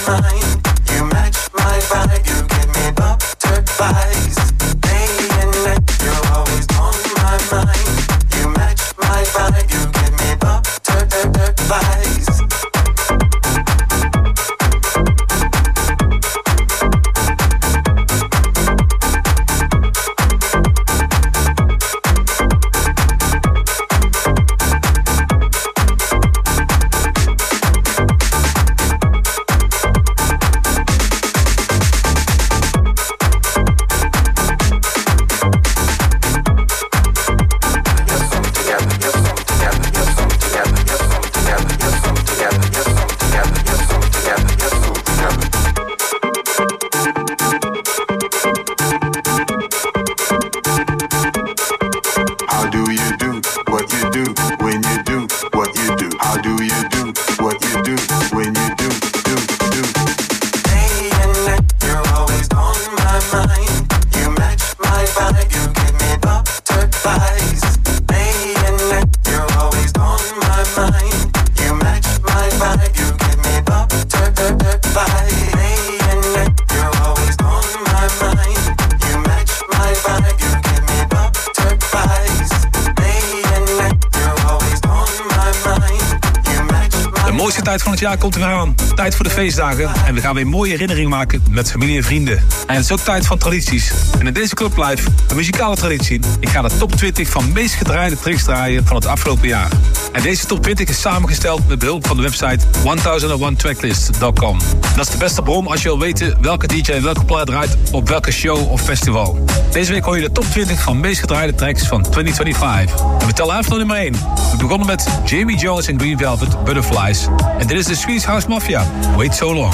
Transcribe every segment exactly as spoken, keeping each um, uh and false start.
Tijd van het jaar komt er weer aan. Tijd voor de feestdagen. En we gaan weer mooie herinneringen maken met familie en vrienden. En het is ook tijd van tradities. En in deze Club Live, een muzikale traditie. Ik ga de top twintig van meest gedraaide tracks draaien van het afgelopen jaar. En deze top twintig is samengesteld met behulp van de website honderdéén tracklist dot com. Dat is de beste bron als je wil weten welke D J welke plaat draait op welke show of festival. Deze week hoor je de top twintig van meest gedraaide tracks van twintig vijfentwintig. En we tellen even naar nummer één. We begonnen met Jamie Jones en Green Velvet, Butterflies. En dit is de Swedish House Mafia, Wait So Long.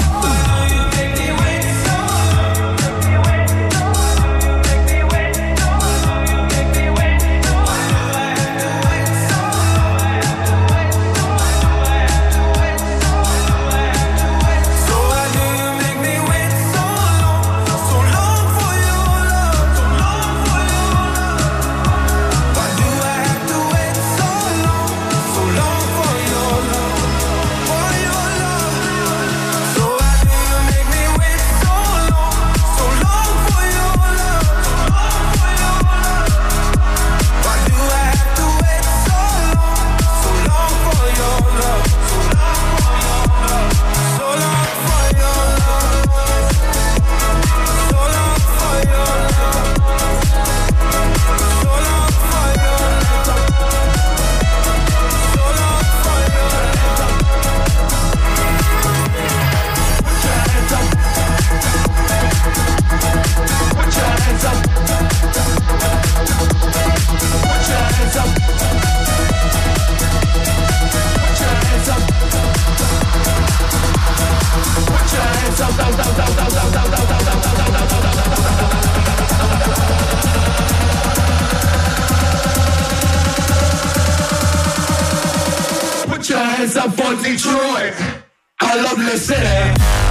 Detroit, I love the city.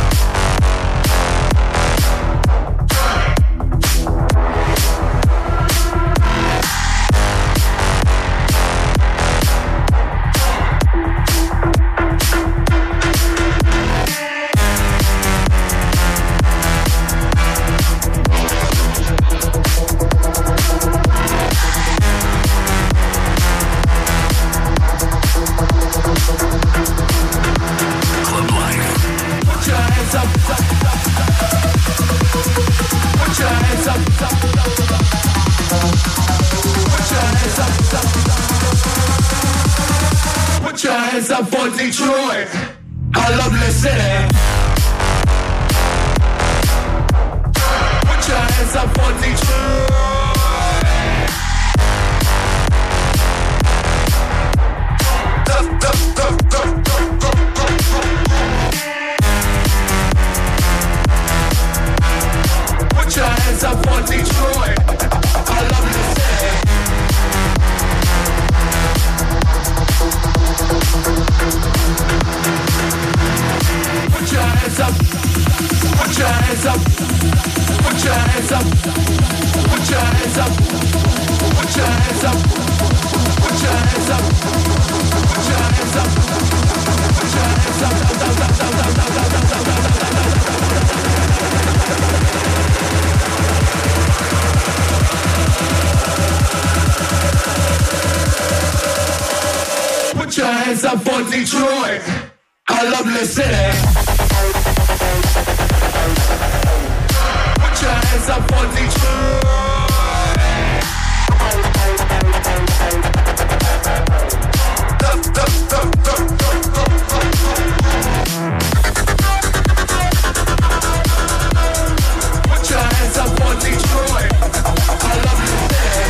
Detroit, I love the city. Put your hands up for Detroit. Put your hands up for Detroit. I love the city. Put your hands up, put your hands up, put your hands up, put your hands up, put your hands up, put your hands up, put your hands up, put your hands up, Detroit, a lovely city. Put your hands up for Detroit. Dup, dup, dup, dup, dup, dup, dup. Put your hands up for Detroit, a lovely city.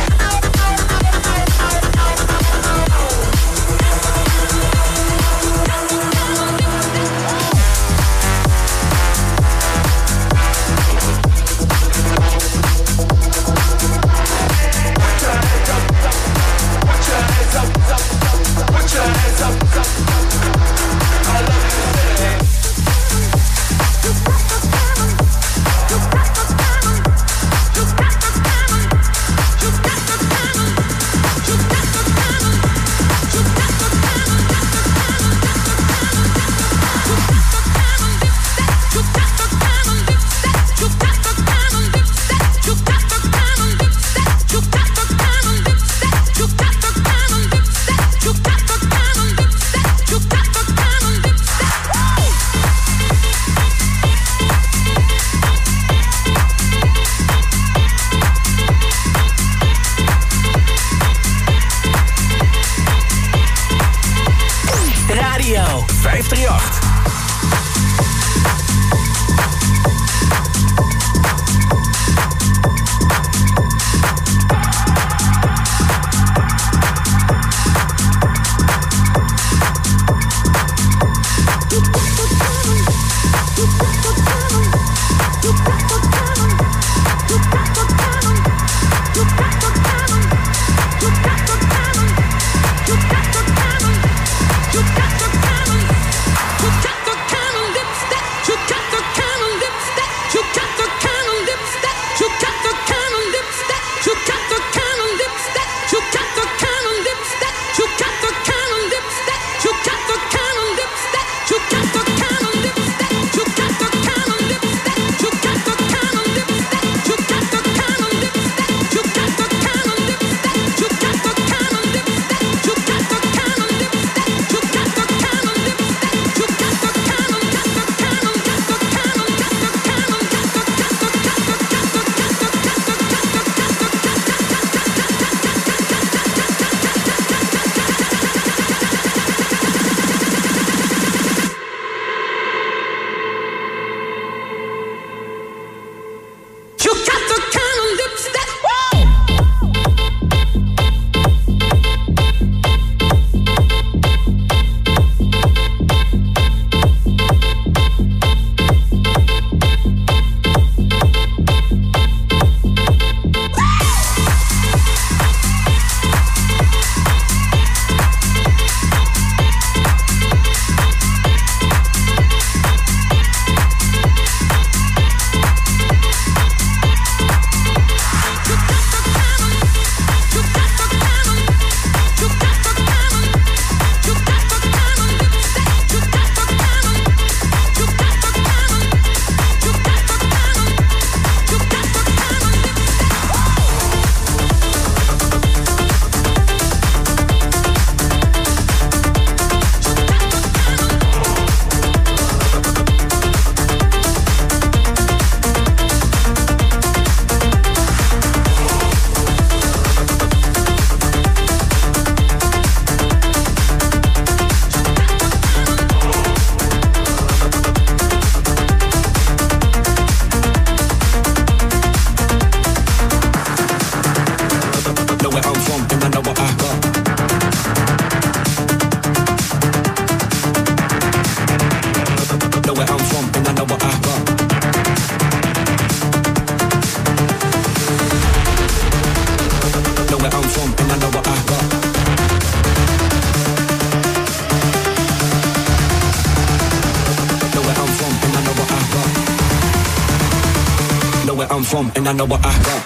I'm from, and I know what I got.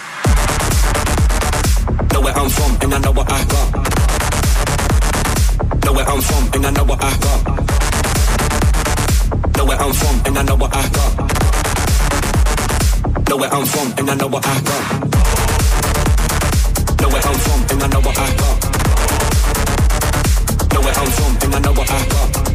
Know where I'm from, and I know what I got. Know where I'm from, and I know what I got. Know where I'm from, and I know what I got. Know where I'm from, and I know what I got. Know where I'm from, and I know what I got. Know where I'm from, and I know what I got.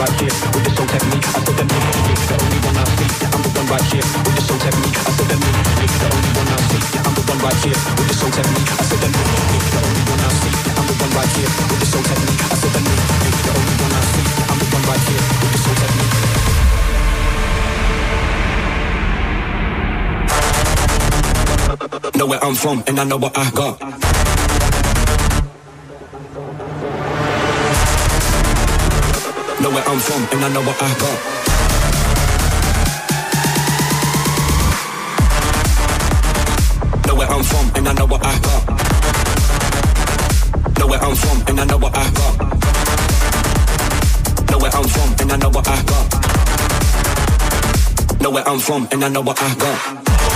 right here with the soul technique. I said that me, the only one I see. I'm the one right here with the soul technique. I said that me, the only one I see. I'm the one right here with the soul technique. I said that me, the only one I see. I'm the one right here with the soul technique. I said that me, the only one I see. I'm the one right here with the soul technique. Know where I'm from and I know what I got. Know where I'm from and I know what I got. Know where I'm from and I know what I got. Know where I'm from and I know what I got. Know where I'm from and I know what I got. Know where I'm from and I know what I got.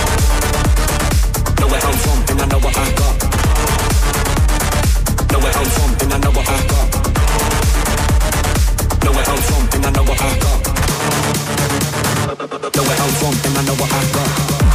Know where I'm from and I know what I got. Know where I'm from and I know what I got. Know where I'm from and I know what I got. Know where I'm from and I know what I got.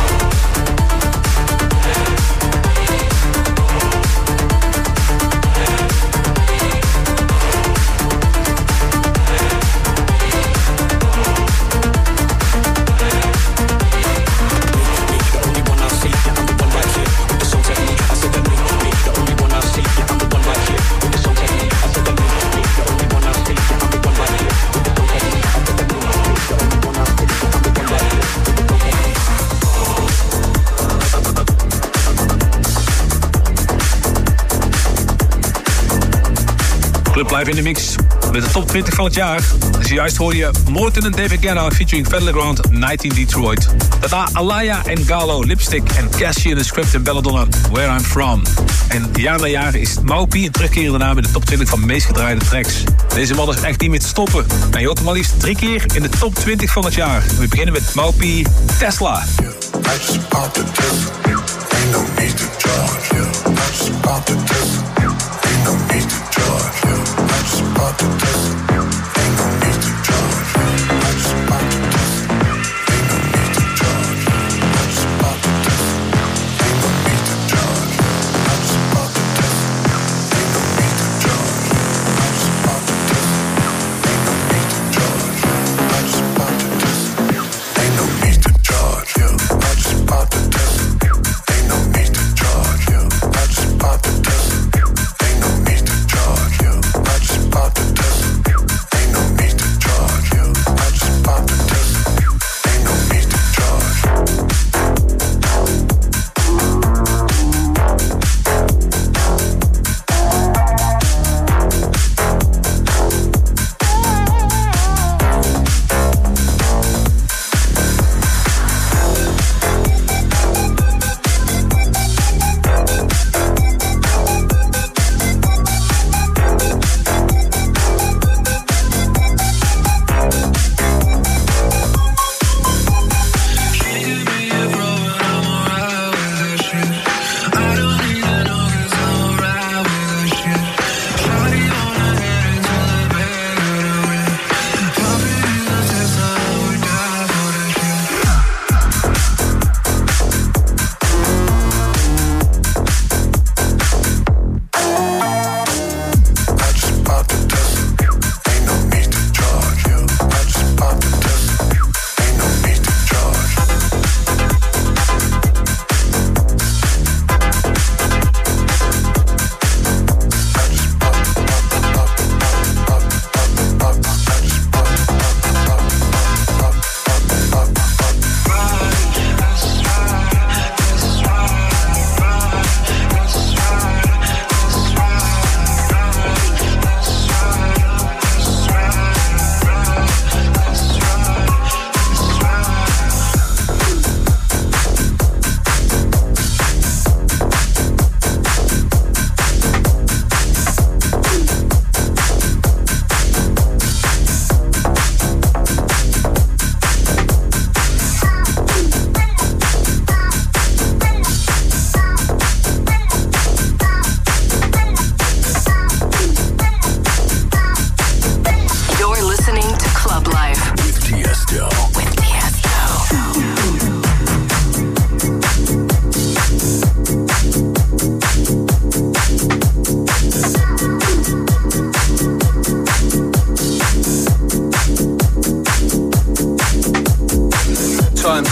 Club Live in de mix met de top twintig van het jaar. En zojuist hoor je Morten en David Guetta featuring Battleground Night in Detroit. Daarna Alaya en Gallo, Lipstick en Cassie in the Script en Belladonna, Where I'm From. En jaar na jaar is Maupi een terugkerende naam in de top twintig van meest gedraaide tracks. Deze man is echt niet meer te stoppen. En je hoort hem maar liefst drie keer in de top twintig van het jaar. We beginnen met Maupi, Tesla. About to test, ain't no need to charge. I just about to test, ain't no need to charge. I just about to test, ain't no need to charge. I just about to test, ain't no need to charge. I just about to test, ain't no need to charge. I just about to test, ain't no need to charge. I just about to test, ain't no need to charge. I just about to test, ain't no need to charge.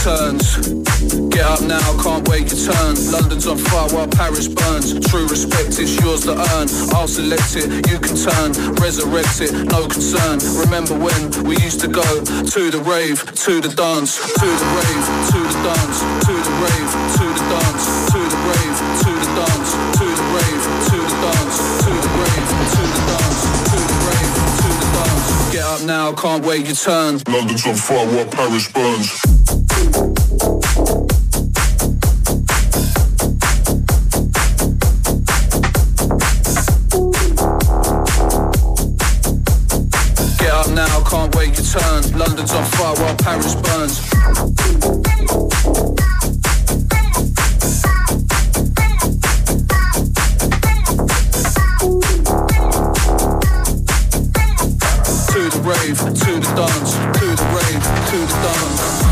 turns. Get up now, can't wait your turn. London's on fire while Paris burns. True respect, it's yours to earn. I'll select it, you can turn. Resurrect it, no concern. Remember when we used to go to the rave, to the dance, to the rave, to the dance, to the rave, to the dance, to the rave, to the dance, to the rave, to the dance, to the rave, to the dance, to the rave, to the dance. Get up now, can't wait your turn. London's on fire while Paris burns. Get up now, can't wait your turn. London's on fire while Paris burns. To the rave, to the dance, to the rave, to the dance.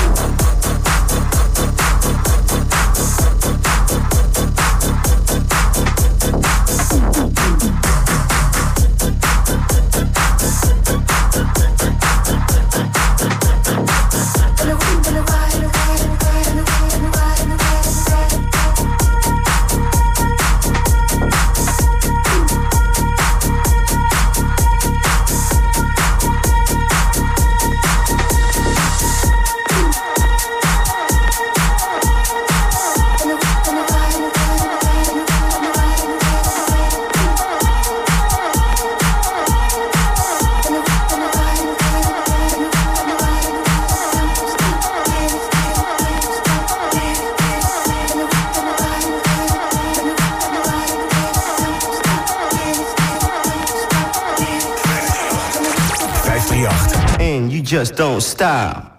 And you just don't stop.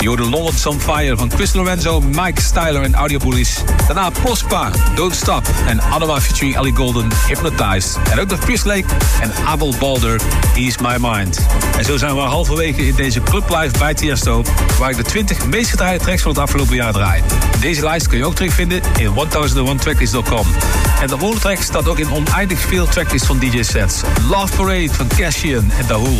Je hoorde London's on Fire van Chris Lorenzo, Mike Styler en Audio Bullies. Daarna Prospa, Don't Stop en Adama featuring Ellie Golden, Hypnotized. En ook nog Chris Lake en Abel Balder, Ease My Mind. En zo zijn we halverwege in deze Club Live bij Tiesto, waar ik de twintig meest gedraaide tracks van het afgelopen jaar draai. Deze lijst kun je ook terugvinden in honderdéén tracklist punt com. En de volgende track staat ook in oneindig veel tracklist van D J sets. Love Parade van Cashian en Dahul.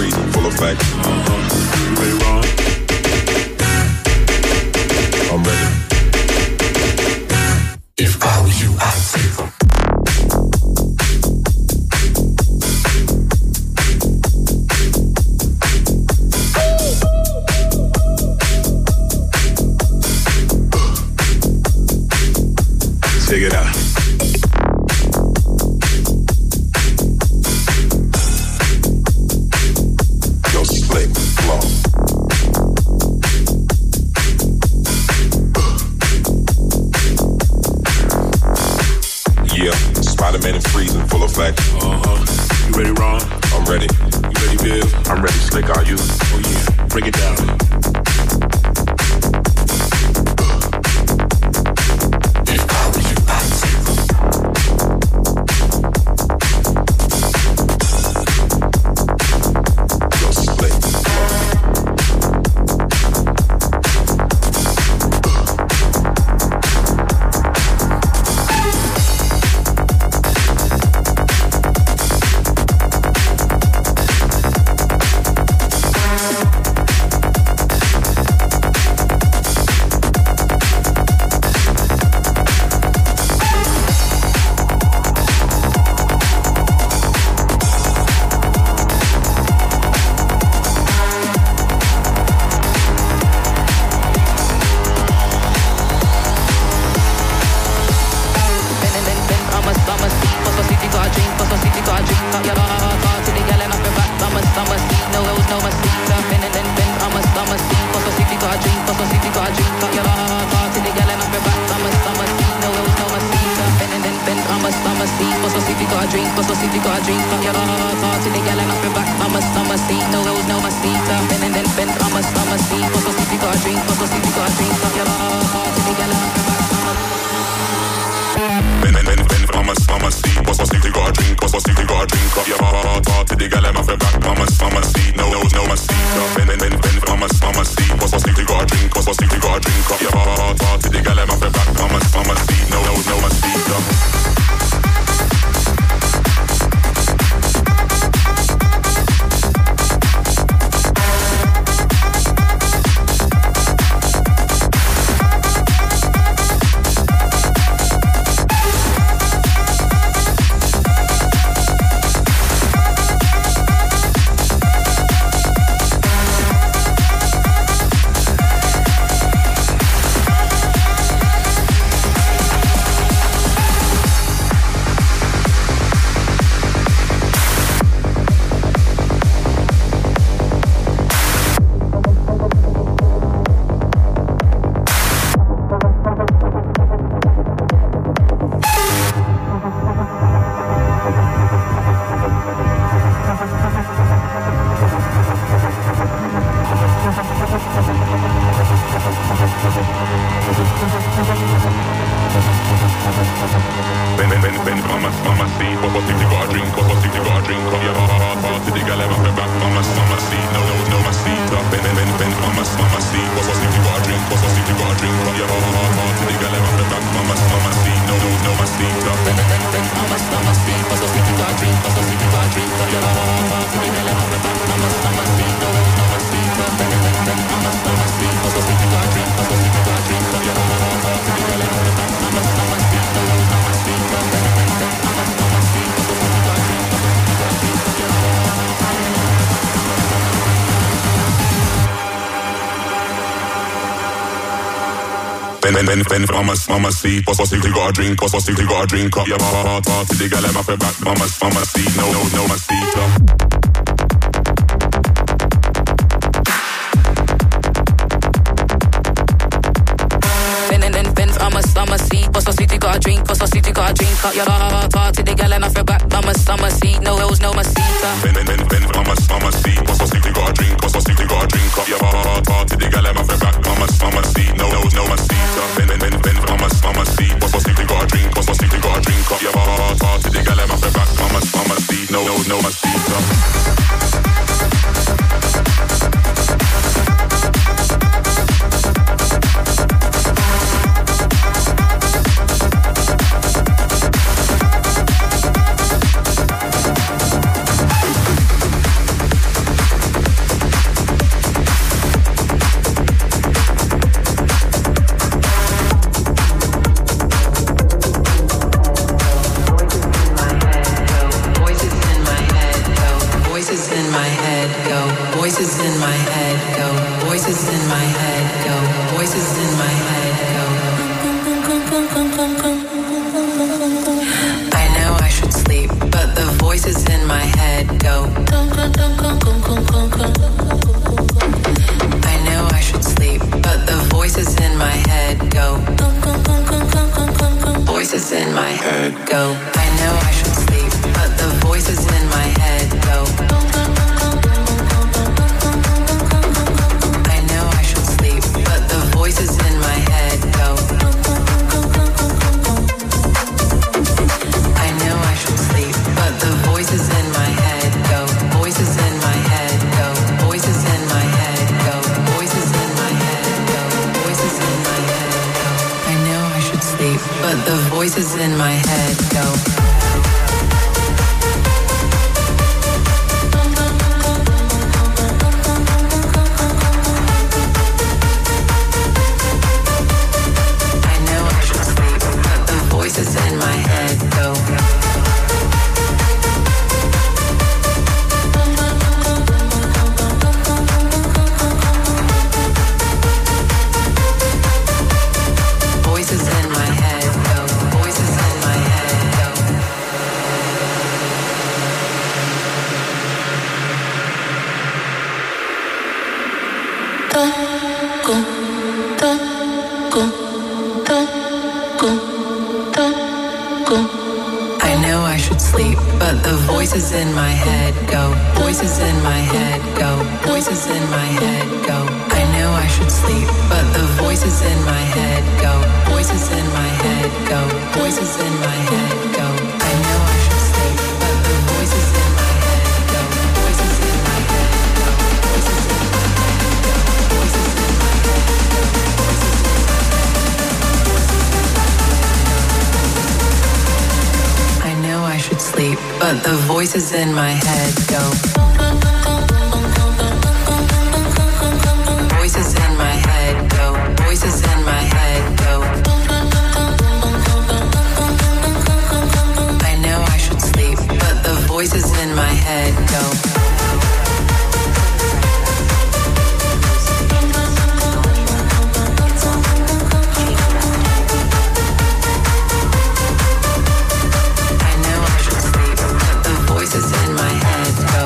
freezing, full effect. Uh-huh. You ready, Ron? I'm ready. If I were you, I'd take them. Check it out. Yo, slick, flow. Yeah, Spider-Man and freezing, full effect. Uh-huh. You ready, Ron? I'm ready. You ready, Viv? I'm ready, Slick, are you? Oh yeah, break it down. Ben, ben, ben, mama, mama, see, what's what's you got a drink, what's what's you got a drink up, yeah, heart, heart, to the gal, I'm up your back, mama, mama, see, no, no, no, my seat up. Summer seat, what's what's you got a drink, what's what's you got a drink up, yeah, heart, heart, to the gal, I'm off your back, mama, summer seat, no hills, no my seat up. Ben, ben, ben, mama, mama, see, what's what's you got a drink, what's what's you got a drink up, yeah, heart, heart, to the gal, I'm off your back, mama, mama, see, no hills, no my seat up. Ben, ben, ben, ben, mama, mama, see, what's what's you got a drink, what's what's you got a drink up, yeah, heart, heart, to the gal, I'm off your back, mama, mama, see, no hills, no my seat up. voices in my head go, voices in my head go, voices in my head go. I know I should sleep, but the voices in my head go. I know I should sleep, but the voices in my head go. Voices in my head go. I know I should sleep, but the voices in my head go. I know I should sleep, but the voices in my head go. I know I should sleep, but the voices in my head go. Voices in my head go. Voices in my head go. Voices in my head go. Voices in my head go. I know I should sleep, but the voices in my head go. Voices in my head go. Voices in my head go. Voices in my head go. Go, go, go, go, go. I know I should sleep, but the voices in my head go. Voices in my head go. Voices in my head go. I know I should sleep, but the voices in my head go. Voices in my head go. Voices in my head go. I know I should sleep, but the voices in my head go. Voices in my head go. Voices in my head go. Voices in my head go. Voices in my head. I know I should sleep, but the voices in my head go. Voices in my head go. Voices in my head go. I know I should sleep, but the voices in my head go. Voices in my head go.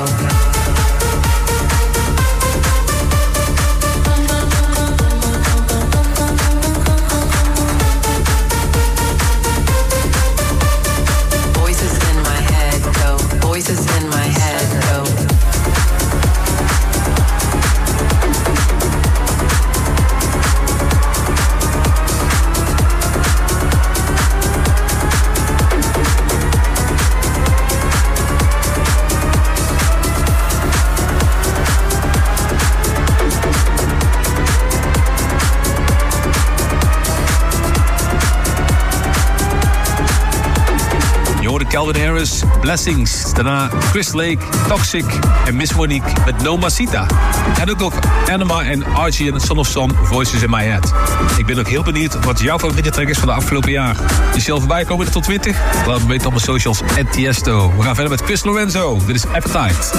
Voices in my head go. Voices in my head go. Calvin Harris, Blessings. Daarna Chris Lake, Toxic en Miss Monique met No Masita. En ook nog Anima en Archie en Son of Son, Voices in My Head. Ik ben ook heel benieuwd wat jouw favoriete track is van de afgelopen jaar. Is je al voorbij komen de top twintig? Laat me weten op mijn socials at Tiesto. We gaan verder met Chris Lorenzo. Dit is Appetite.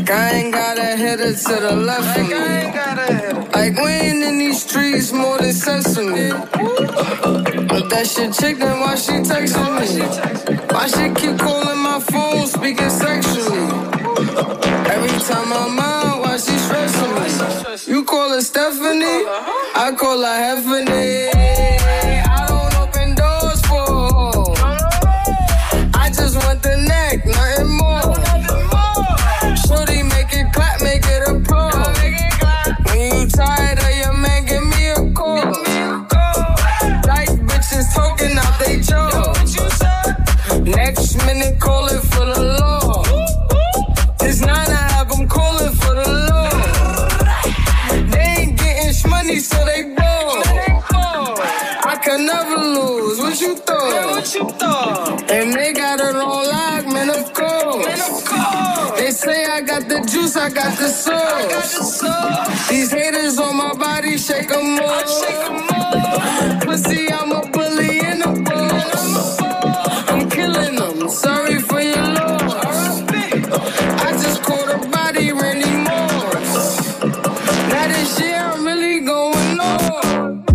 Like I ain't got a header to the left of me. Like we ain't in these streets more than sesame. But that shit chick, then why she texting me? Why she keep calling my phone, speaking sexually? Every time I'm out, why she stressing me? You call her Stephanie, I call her Heffany. I don't open doors for her. I just want the neck, nothing more. Shorty make it clap, make it a pro. When you tired of your man, give me a call. Like bitches talking out they jaw. Next minute calling for the law. It's nine to have them calling for the law. They ain't getting shmoney, so they ball. I can never lose. What you thought? And they got it on lock, man, of course. They say I got the juice, I got the sauce. These haters on my body, shake them all. Pussy, I'm a bully in a boss. I'm killing them, sorry for your loss. I just caught a body, Randy Moss. Now this year I'm really going on.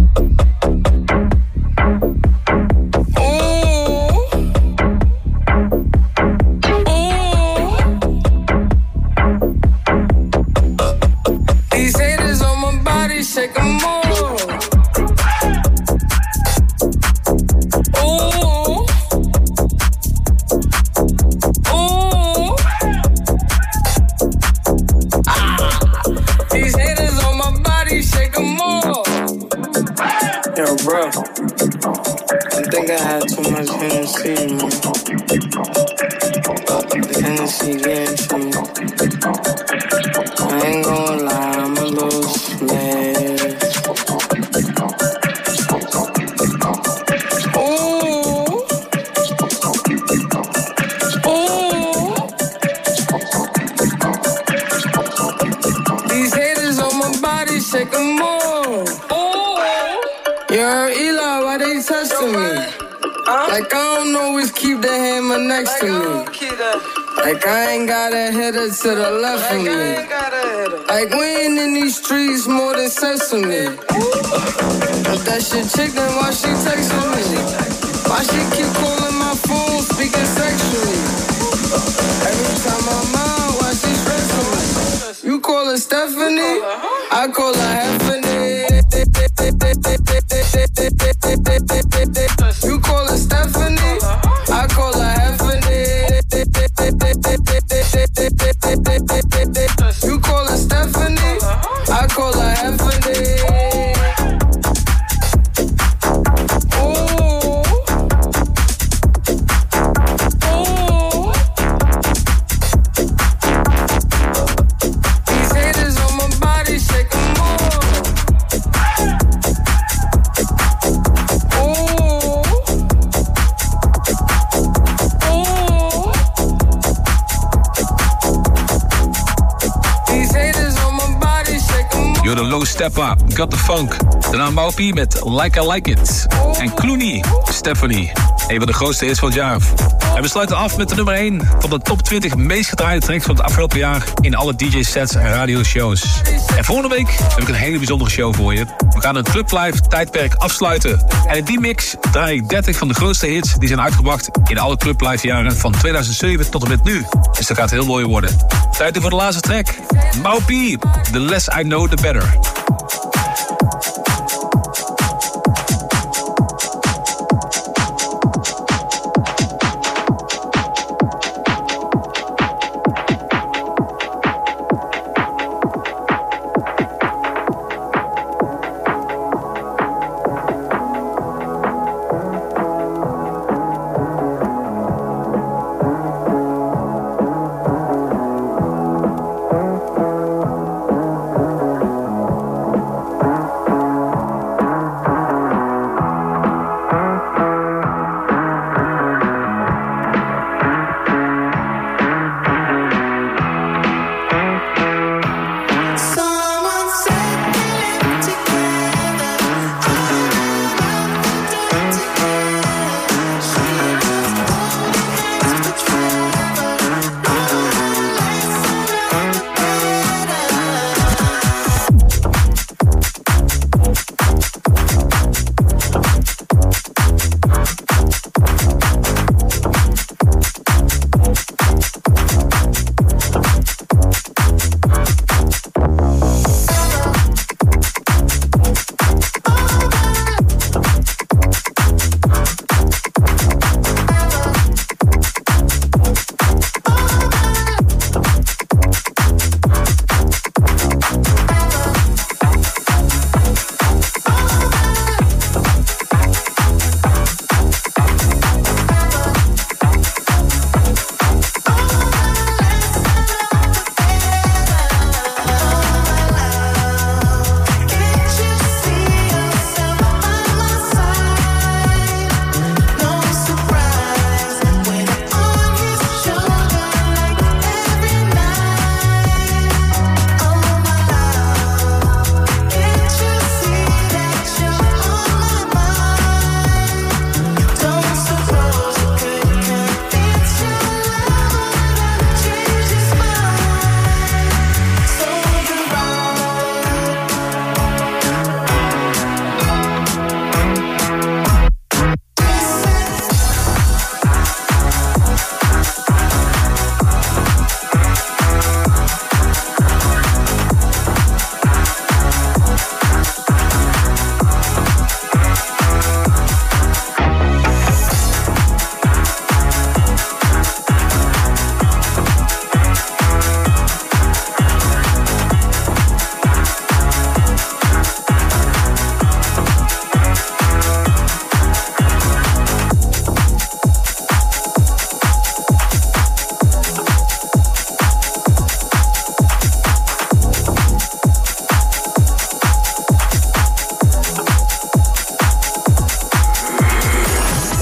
Shake 'em more. Ooh. Ooh. Ah. These haters on my body, shake 'em more. Yo, bro. I think I had too much Hennessy, man. The Hennessy getting to me. I ain't gonna lie, I'm a little smashed. Ooh. Ooh. These haters on my body, shake 'em more. Ooh. Yo, Eli, why they testing me? Like I don't always keep the hammer next to me. Like I ain't got a header to the left of me. Like we ain't in these streets more than sesame. But that shit chick, then why she texting me? Why she keep calling my phone, speaking sexually? Every time I'm out, why she stressing me? You call her Stephanie, I call her Heffany. You call her Stephanie, I call her Heffany. You call her Stephanie, I call her Heffany. Ooh. Ooh. These haters on my body, shake 'em more. Ooh. Ooh. These haters on my body, shake 'em more. You're the low step up, got the funk. Daarna Maupi met Like I Like It. En Clooney, Stephanie. Een van de grootste hits van het jaar. En we sluiten af met de nummer één van de top twintig meest gedraaide tracks van het afgelopen jaar in alle D J-sets en radioshows. En volgende week heb ik een hele bijzondere show voor je. We gaan een Club Live tijdperk afsluiten. En in die mix draai ik dertig van de grootste hits die zijn uitgebracht in alle Club Live jaren van tweeduizend zeven tot en met nu. Dus dat gaat heel mooi worden. Tijd voor de laatste track. Maupi, The Less I Know, The Better.